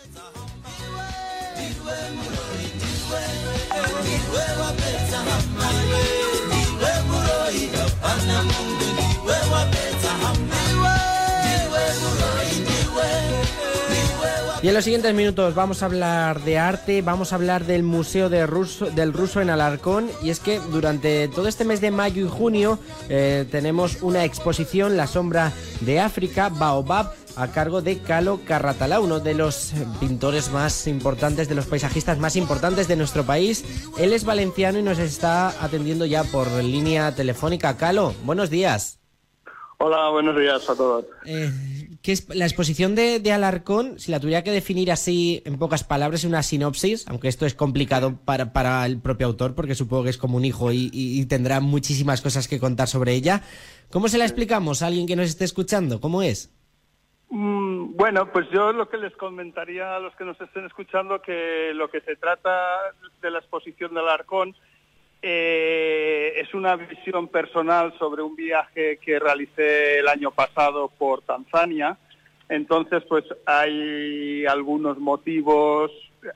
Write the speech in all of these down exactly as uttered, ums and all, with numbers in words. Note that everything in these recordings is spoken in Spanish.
Y en los siguientes minutos vamos a hablar de arte, vamos a hablar del Museo de Ruso, del Ruso en Alarcón, y es que durante todo este mes de mayo y junio eh, tenemos una exposición, La sombra de África, Baobab, a cargo de Calo Carratalá, uno de los pintores más importantes, de los paisajistas más importantes de nuestro país. Él es valenciano y nos está atendiendo ya por línea telefónica. Calo, buenos días. Hola, buenos días a todos. Eh, ¿qué es la exposición de, de Alarcón? Si la tuviera que definir así en pocas palabras, en una sinopsis, aunque esto es complicado para, para el propio autor, porque supongo que es como un hijo y, y, y tendrá muchísimas cosas que contar sobre ella. ¿Cómo se la explicamos a alguien que nos esté escuchando? ¿Cómo es? Mm, bueno, pues yo lo que les comentaría a los que nos estén escuchando, que lo que se trata de la exposición de Alarcón Eh, es una visión personal sobre un viaje que realicé el año pasado por Tanzania. Entonces, pues hay algunos motivos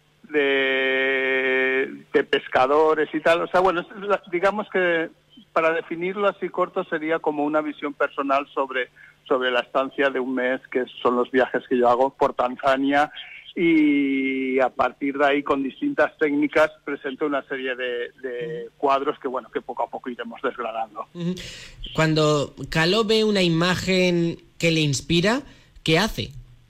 de, de pescadores y tal. O sea, bueno, digamos que para definirlo así corto sería como una visión personal sobre, sobre la estancia de un mes, que son los viajes que yo hago por Tanzania. Y a partir de ahí, con distintas técnicas, presento una serie de, de cuadros que, bueno, que poco a poco iremos desgranando. Cuando Calo ve una imagen que le inspira, ¿qué hace?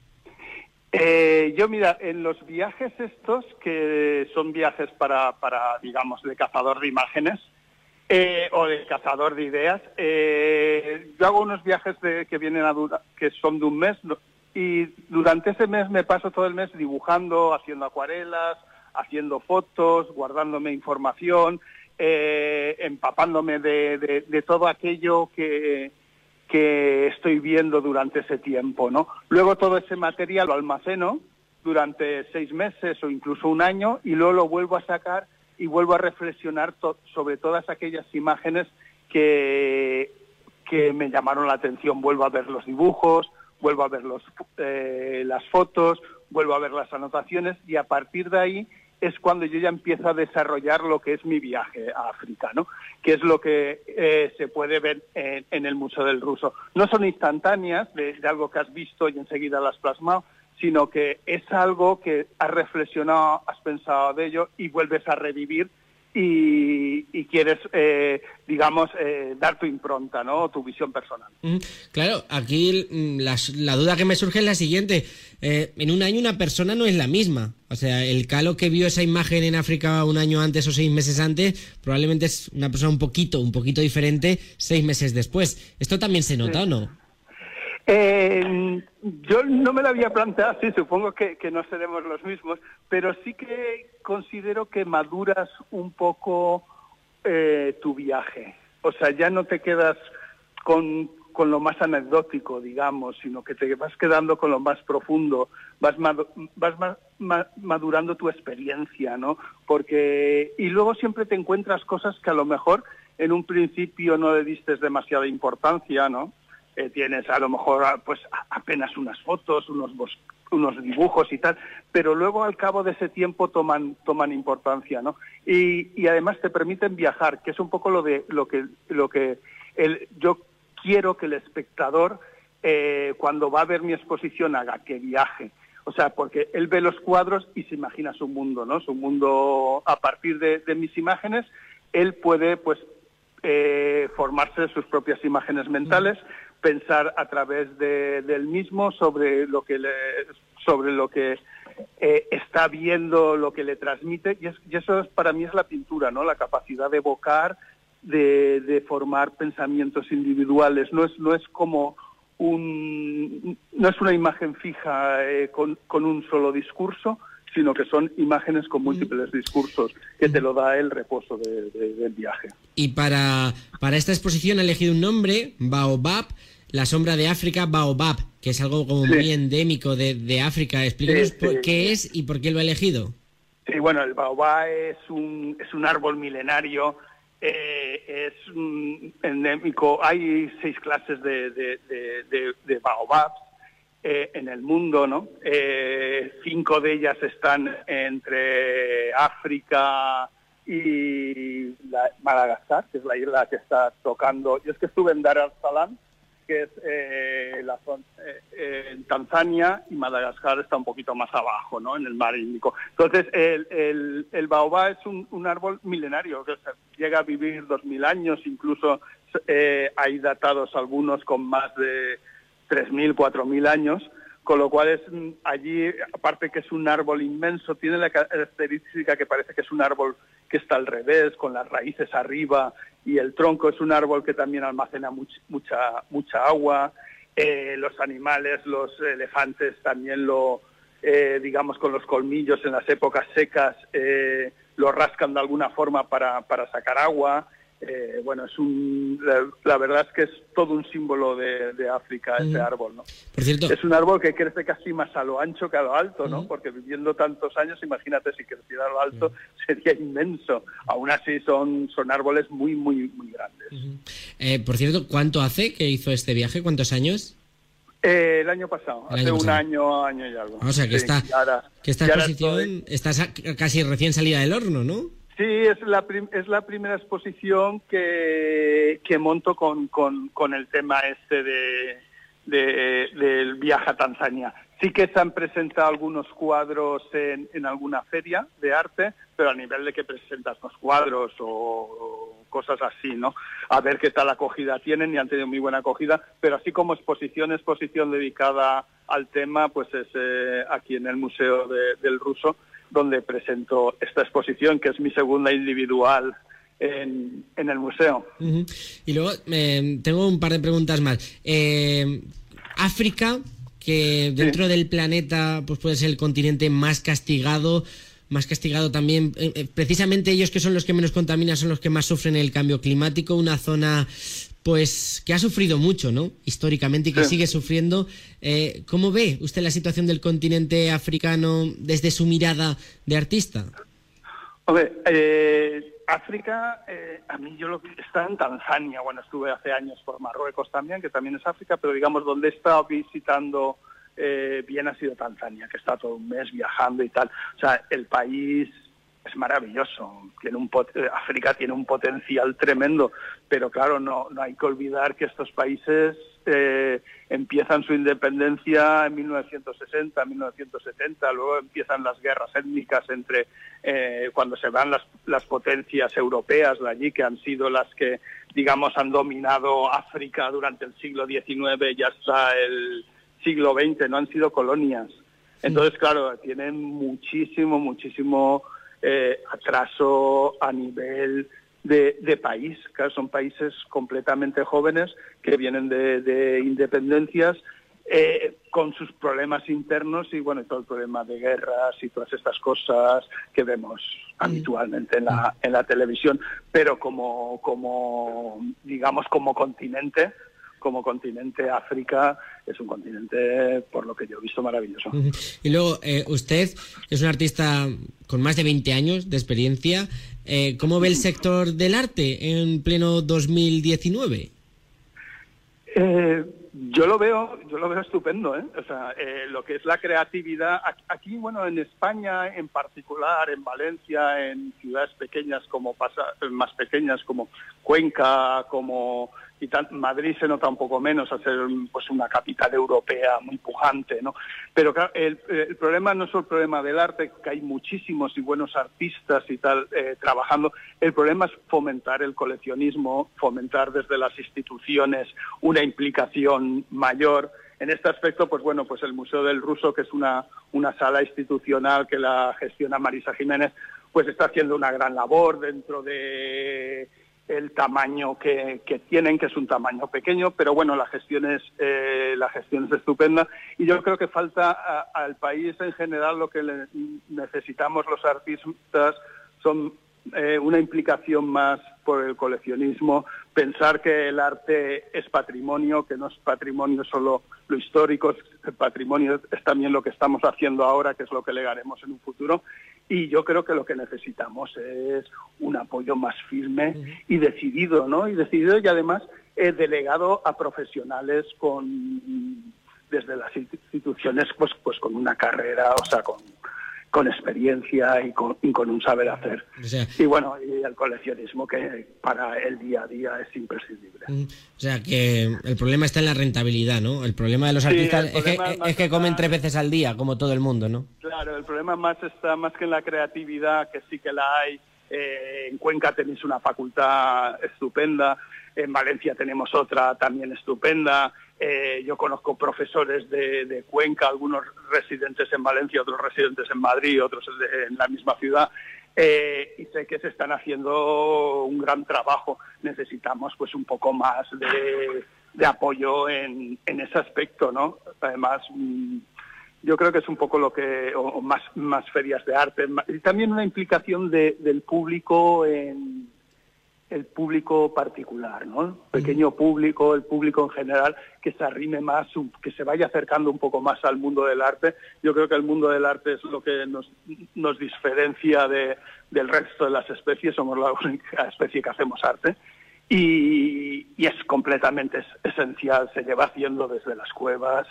Eh, yo, mira, en los viajes estos, que son viajes para, para digamos, de cazador de imágenes, eh, o de cazador de ideas, eh, yo hago unos viajes de, que vienen a durar, que son de un mes, ¿no? Y durante ese mes me paso todo el mes dibujando, haciendo acuarelas, haciendo fotos, guardándome información, eh, empapándome de, de, de todo aquello que, que estoy viendo durante ese tiempo, ¿no? Luego todo ese material lo almaceno durante seis meses o incluso un año y luego lo vuelvo a sacar y vuelvo a reflexionar to- sobre todas aquellas imágenes que, que me llamaron la atención. Vuelvo a ver los dibujos, vuelvo a ver los, eh, las fotos, vuelvo a ver las anotaciones y a partir de ahí es cuando yo ya empiezo a desarrollar lo que es mi viaje a África, ¿no? Que es lo que eh, se puede ver en, en el Museo del Ruso. No son instantáneas de, de algo que has visto y enseguida lo has plasmado, sino que es algo que has reflexionado, has pensado de ello y vuelves a revivir y, y quieres, eh, digamos, eh, dar tu impronta, ¿no? Tu visión personal. Mm, claro, aquí la, la duda que me surge es la siguiente. Eh, en un año una persona no es la misma. O sea, el Calo que vio esa imagen en África un año antes o seis meses antes, probablemente es una persona un poquito, un poquito diferente seis meses después. ¿Esto también se nota sí. o no? Eh, yo no me lo había planteado así, supongo que, que no seremos los mismos, pero sí que considero que maduras un poco eh, tu viaje. O sea, ya no te quedas con, con lo más anecdótico, digamos, sino que te vas quedando con lo más profundo, vas, madu- vas ma- ma- madurando tu experiencia, ¿no? Porque y luego siempre te encuentras cosas que a lo mejor en un principio no le diste demasiada importancia, ¿no? Eh, tienes a lo mejor pues apenas unas fotos, unos bos- unos dibujos y tal, pero luego al cabo de ese tiempo toman toman importancia, ¿no? Y, y además te permiten viajar, que es un poco lo de lo que lo que el, yo quiero que el espectador eh, cuando va a ver mi exposición haga, que viaje. O sea, porque él ve los cuadros y se imagina su mundo, ¿no? Su mundo a partir de, de mis imágenes, él puede pues eh, formarse sus propias imágenes mentales, pensar a través de, del mismo sobre lo que le, sobre lo que eh, está viendo, lo que le transmite, y, es, y eso es, para mí es la pintura, ¿no? La capacidad de evocar, de, de formar pensamientos individuales. No es, no es como un, no es una imagen fija eh, con, con un solo discurso, sino que son imágenes con múltiples discursos, que te lo da el reposo de, de, del viaje. Y para, para esta exposición ha elegido un nombre, Baobab, La sombra de África, Baobab, que es algo como sí. muy endémico de, de África. Explícanos sí, sí, qué sí. es y por qué lo ha elegido. Sí, bueno, el baobab es un, es un árbol milenario, eh, es un endémico. Hay seis clases de, de, de, de, de baobabs eh, en el mundo, ¿no? Eh, cinco de ellas están entre África y la, Madagascar, que es la isla que está tocando. Yo es que estuve en Dar es Salaam, que es eh, la zona, eh, eh, en Tanzania, y Madagascar está un poquito más abajo, ¿no?, en el mar Índico. Entonces, el, el, el baobá es un, un árbol milenario, que llega a vivir dos mil años, incluso eh, hay datados algunos con más de tres mil, cuatro mil años, con lo cual es allí, aparte que es un árbol inmenso, tiene la característica que parece que es un árbol que está al revés, con las raíces arriba, y el tronco es un árbol que también almacena much, mucha mucha agua. Eh, los animales, los elefantes también lo, eh, digamos, con los colmillos en las épocas secas, eh, lo rascan de alguna forma para, para sacar agua. Eh, bueno, es un, la, la verdad es que es todo un símbolo de, de África, ese uh-huh. árbol, ¿no? Por cierto, es un árbol que crece casi más a lo ancho que a lo alto, ¿no? Uh-huh. Porque viviendo tantos años, imagínate, si creciera a lo alto, uh-huh. sería inmenso. Aún así son, son árboles muy, muy, muy grandes. Uh-huh. Eh, por cierto, ¿cuánto hace que hizo este viaje? ¿Cuántos años? Eh, el año pasado, el hace año un pasado. año, año y algo. O sea, que, sí, esta, ahora, que esta exposición está casi recién salida del horno, ¿no? Sí, es la prim- es la primera exposición que, que monto con, con, con el tema este de, de del viaje a Tanzania. Sí que se han presentado algunos cuadros en, en alguna feria de arte, pero a nivel de que presentas los cuadros o, o cosas así, ¿no? A ver qué tal acogida tienen, y han tenido muy buena acogida, pero así como exposición, exposición dedicada al tema, pues es eh, aquí en el Museo de, del Ruso, donde presento esta exposición, que es mi segunda individual en, en el museo. Uh-huh. Y luego eh, tengo un par de preguntas más. Eh, África, que dentro sí. del planeta pues puede ser el continente más castigado, más castigado también, eh, precisamente ellos que son los que menos contaminan son los que más sufren el cambio climático, una zona pues que ha sufrido mucho, ¿no?, históricamente, y que sí. sigue sufriendo. Eh, ¿Cómo ve usted la situación del continente africano desde su mirada de artista? Hombre, eh, África, eh, a mí yo lo que está en Tanzania, bueno, estuve hace años por Marruecos también, que también es África, pero digamos donde he estado visitando eh, bien ha sido Tanzania, que está todo un mes viajando y tal. O sea, el país es maravilloso, tiene un pot- África tiene un potencial tremendo, pero claro, no, no hay que olvidar que estos países eh, empiezan su independencia en mil novecientos sesenta, mil novecientos setenta, luego empiezan las guerras étnicas entre eh, cuando se van las, las potencias europeas de allí, que han sido las que, digamos, han dominado África durante el siglo diecinueve y hasta el siglo veinte, no han sido colonias. Entonces, claro, tienen muchísimo, muchísimo Eh, atraso a nivel de, de país. Claro, son países completamente jóvenes que vienen de, de independencias eh, con sus problemas internos y bueno, todo el problema de guerras y todas estas cosas que vemos habitualmente en la, en la televisión, pero como, como digamos como continente como continente, África es un continente, por lo que yo he visto, maravilloso. Uh-huh. Y luego, eh, usted, que es un artista con más de veinte años de experiencia, eh, ¿cómo ve el sector del arte en pleno dos mil diecinueve? Eh, yo lo veo, yo lo veo estupendo, ¿eh? O sea, eh, lo que es la creatividad aquí, bueno, en España en particular, en Valencia, en ciudades pequeñas como pasa, más pequeñas como Cuenca, como y tal, Madrid se nota un poco menos a ser pues una capital europea muy pujante, ¿no? Pero claro, el, el problema no es el problema del arte, que hay muchísimos y buenos artistas y tal eh, trabajando. El problema es fomentar el coleccionismo, fomentar desde las instituciones una implicación mayor. En este aspecto, pues bueno, pues el Museo del Ruso, que es una, una sala institucional que la gestiona Marisa Jiménez, pues está haciendo una gran labor dentro de el tamaño que, que tienen, que es un tamaño pequeño, pero bueno, la gestión es eh, la gestión es estupenda, y yo creo que falta a, al país en general lo que le necesitamos los artistas son eh, una implicación más por el coleccionismo, pensar que el arte es patrimonio, que no es patrimonio solo lo histórico, el patrimonio es también lo que estamos haciendo ahora, que es lo que legaremos en un futuro. Y yo creo que lo que necesitamos es un apoyo más firme y decidido, ¿no? Y decidido y además eh, delegado a profesionales con desde las instituciones, pues, pues con una carrera, o sea, con, con experiencia y con, y con un saber hacer. O sea, y bueno, y el coleccionismo, que para el día a día es imprescindible. O sea, que el problema está en la rentabilidad, ¿no? El problema de los artistas sí, es, que, es, es que comen tres veces al día, como todo el mundo, ¿no? Claro, el problema más está más que en la creatividad, que sí que la hay. Eh, en Cuenca tenéis una facultad estupenda, en Valencia tenemos otra también estupenda. Eh, yo conozco profesores de, de Cuenca, algunos residentes en Valencia, otros residentes en Madrid, otros de, en la misma ciudad, eh, y sé que se están haciendo un gran trabajo. Necesitamos pues un poco más de, de apoyo en, en ese aspecto, ¿no? Además, mmm, yo creo que es un poco lo que, o más, más ferias de arte, y también una implicación de, del público en el público particular, ¿no? El pequeño público, el público en general, que se arrime más, que se vaya acercando un poco más al mundo del arte. Yo creo que el mundo del arte es lo que nos, nos diferencia de, del resto de las especies, somos la única especie que hacemos arte, y, y es completamente esencial, se lleva haciendo desde las cuevas,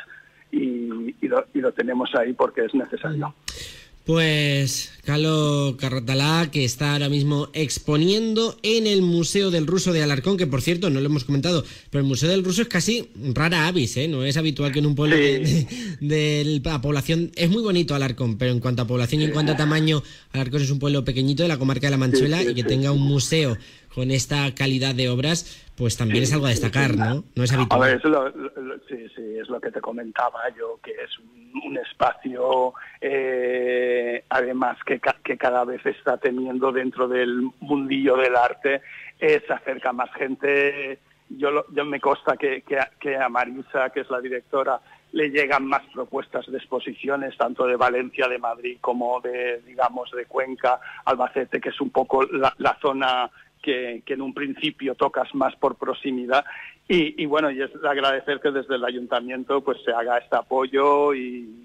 y, y, lo, y lo tenemos ahí porque es necesario. Pues Calo Carratalá, que está ahora mismo exponiendo en el Museo del Ruso de Alarcón, que por cierto, no lo hemos comentado, pero el Museo del Ruso es casi rara avis, ¿eh? No es habitual que en un pueblo sí. de, de, de la población... Es muy bonito Alarcón, pero en cuanto a población y en cuanto a tamaño, Alarcón es un pueblo pequeñito de la comarca de La Manchuela, sí, sí, y que sí, tenga un museo con esta calidad de obras, pues también sí, es algo a destacar, ¿no? No es habitual. A ver, eso lo, lo, sí, sí, es lo que te comentaba yo, que es un, un espacio, eh, además, que, que cada vez está teniendo dentro del mundillo del arte, eh, se acerca más gente. Yo, lo, yo me consta que, que, que a Marisa, que es la directora, le llegan más propuestas de exposiciones, tanto de Valencia, de Madrid, como de, digamos, de Cuenca, Albacete, que es un poco la, la zona que, que en un principio tocas más por proximidad. Y, y bueno, y es de agradecer que desde el ayuntamiento pues se haga este apoyo y,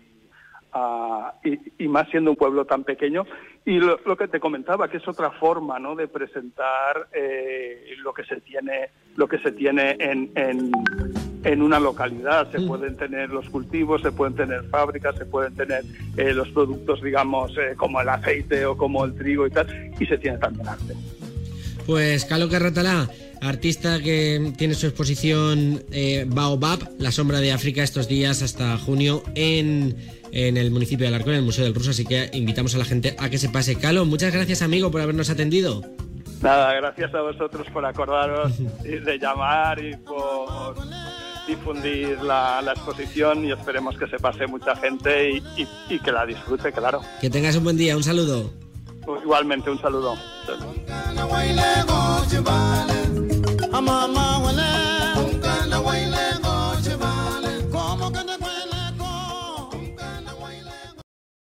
uh, y, y más siendo un pueblo tan pequeño. Y lo, lo que te comentaba, que es otra forma, ¿no?, de presentar eh, lo que se tiene, lo que se tiene en, en, en una localidad. Se pueden tener los cultivos, se pueden tener fábricas, se pueden tener eh, los productos, digamos, eh, como el aceite o como el trigo y tal, y se tiene también arte. Pues Calo Carratalá, artista que tiene su exposición eh, Baobab, la sombra de África, estos días hasta junio en, en el municipio de Alarcón, en el Museo del Ruso, así que invitamos a la gente a que se pase. Calo, muchas gracias, amigo, por habernos atendido. Nada, gracias a vosotros por acordaros de llamar y por difundir la, la exposición, y esperemos que se pase mucha gente y, y, y que la disfrute, claro. Que tengas un buen día, un saludo. Igualmente, un saludo.